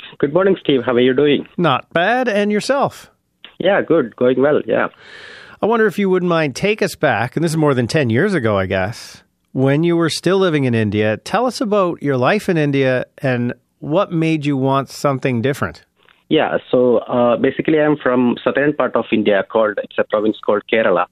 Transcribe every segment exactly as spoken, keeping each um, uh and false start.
Good morning, Steve. How are you doing? Not bad. And yourself? Yeah, good. Going well, yeah. I wonder if you wouldn't mind take us back, and this is more than ten years ago, I guess, when you were still living in India. Tell us about your life in India and what made you want something different. Yeah, so uh, basically I'm from southern part of India called, it's a province called Kerala.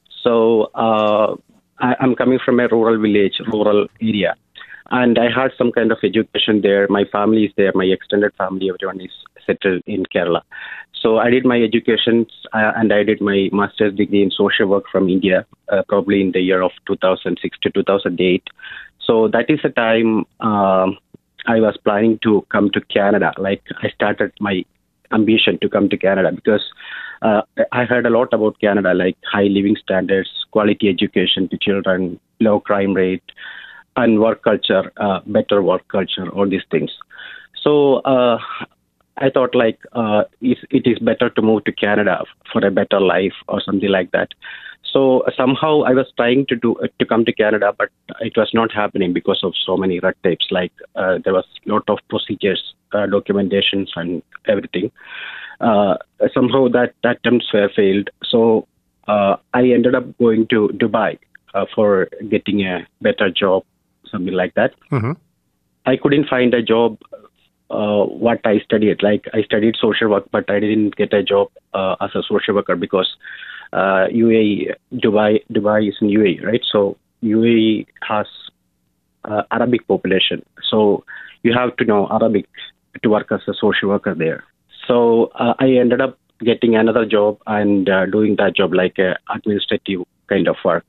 So uh, I, I'm coming from a rural village, rural area. And I had some kind of education there. My family is there, my extended family, everyone is settled in Kerala. So I did my education uh, and I did my master's degree in social work from India, uh, probably in the year of two thousand six to two thousand eight. So that is the time uh, I was planning to come to Canada. Like I started my ambition to come to Canada because uh, I heard a lot about Canada, like high living standards, quality education to children, low crime rate, and work culture, uh, better work culture, all these things. So uh, I thought like uh, it, it is better to move to Canada for a better life or something like that. So somehow I was trying to do to come to Canada, but it was not happening because of so many red tapes. Like uh, there was a lot of procedures, uh, documentations, and everything. Uh, somehow that, that attempts were failed. So uh, I ended up going to Dubai uh, for getting a better job, something like that. Mm-hmm. I couldn't find a job uh, what I studied. Like I studied social work, but I didn't get a job uh, as a social worker because uh, U A E, Dubai, Dubai is in U A E, right? So U A E has uh, Arabic population. So you have to know Arabic to work as a social worker there. So uh, I ended up getting another job and uh, doing that job like a administrative kind of work.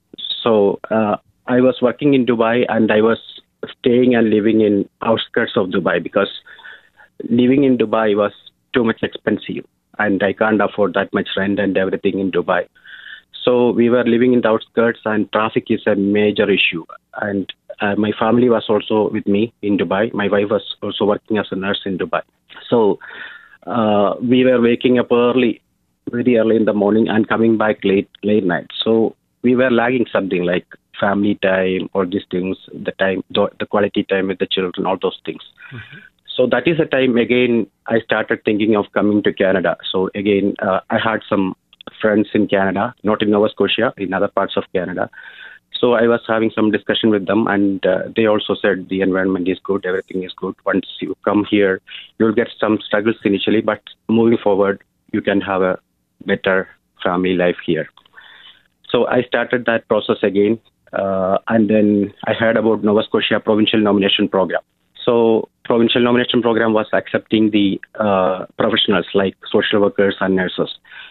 So uh, I was working in Dubai and I was staying and living in outskirts of Dubai because living in Dubai was too much expensive and I can't afford that much rent and everything in Dubai. So we were living in the outskirts and traffic is a major issue. And uh, my family was also with me in Dubai. My wife was also working as a nurse in Dubai. So uh, we were waking up early, very early in the morning and coming back late, late night. So we were lagging something like family time, all these things, the time, the, the quality time with the children, all those things. Mm-hmm. So that is the time, again, I started thinking of coming to Canada. So again, uh, I had some friends in Canada, not in Nova Scotia, in other parts of Canada. So I was having some discussion with them and uh, they also said the environment is good, everything is good. Once you come here, you'll get some struggles initially, but moving forward, you can have a better family life here. So I started that process again. Uh, and then I heard about Nova Scotia Provincial Nomination Program. So Provincial Nomination Program was accepting the uh, professionals like social workers and nurses.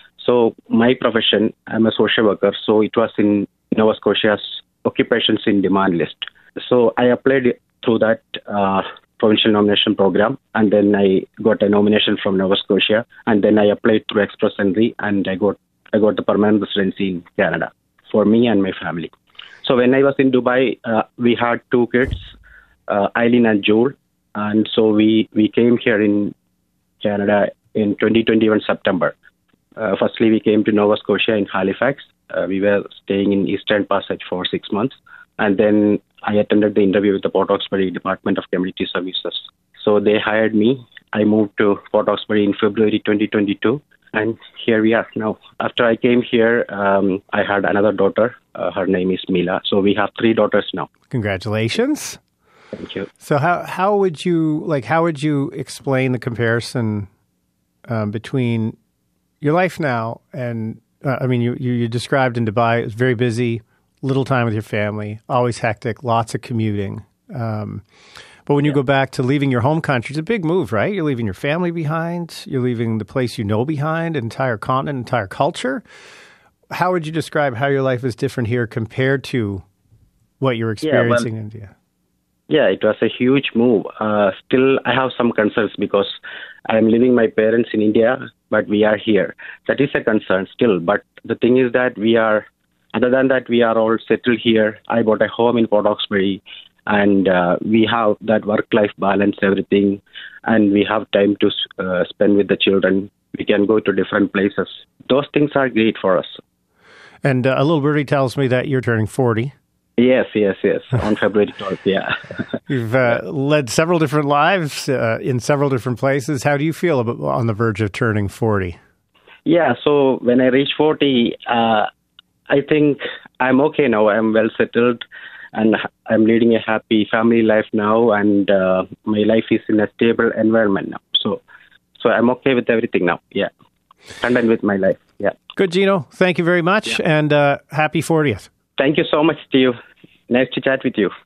So my profession, I'm a social worker, so it was in Nova Scotia's occupations in demand list. So I applied through that uh, Provincial Nomination Program, and then I got a nomination from Nova Scotia, and then I applied through Express Entry, and I got I got the permanent residency in Canada for me and my family. So when I was in Dubai, uh, we had two kids, uh, Eileen and Jewel. And so we, we came here in Canada in twenty twenty-one September. Uh, firstly, we came to Nova Scotia in Halifax. Uh, we were staying in Eastern Passage for six months. And then I attended the interview with the Port Hawkesbury Department of Community Services. So they hired me. I moved to Port Hawkesbury in February twenty twenty-two. And here we are now. After I came here, um, I had another daughter. Uh, her name is Mila. So we have three daughters now. Congratulations. Thank you. So how how would you like how would you explain the comparison um, between your life now and uh, I mean you, you you described in Dubai it was very busy, little time with your family, always hectic, lots of commuting. Um, But when you yeah. go back to leaving your home country, it's a big move, right? You're leaving your family behind. You're leaving the place you know behind, an entire continent, entire culture. How would you describe how your life is different here compared to what you're experiencing yeah, well, in India? Yeah, it was a huge move. Uh, still, I have some concerns because I'm leaving my parents in India, but we are here. That is a concern still. But the thing is that we are, other than that, we are all settled here. I bought a home in Port Hawkesbury. And uh, we have that work-life balance, everything, and we have time to uh, spend with the children. We can go to different places. Those things are great for us. And uh, a little birdie tells me that you're turning forty Yes, yes, yes. On February twelfth, yeah. You've uh, led several different lives uh, in several different places. How do you feel about on the verge of turning forty? Yeah, so when I reach forty, uh, I think I'm okay now. I'm well settled and I'm leading a happy family life now, and uh, my life is in a stable environment now. So so I'm okay with everything now. Yeah. Content with my life. Yeah. Good, Gino. Thank you very much, yeah. and uh, happy fortieth. Thank you so much, Steve. Nice to chat with you.